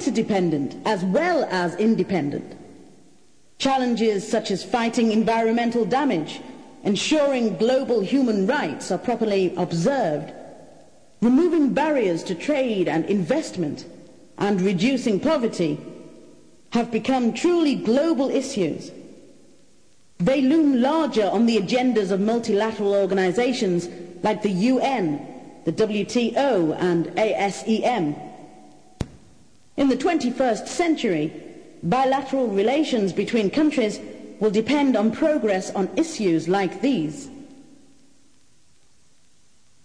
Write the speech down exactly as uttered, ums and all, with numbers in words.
interdependent as well as independent. Challenges such as fighting environmental damage, ensuring global human rights are properly observed, removing barriers to trade and investment, and reducing poverty have become truly global issues. They loom larger on the agendas of multilateral organizations like the U N, the W T O and A S E M. In the twenty-first century, bilateral relations between countries will depend on progress on issues like these.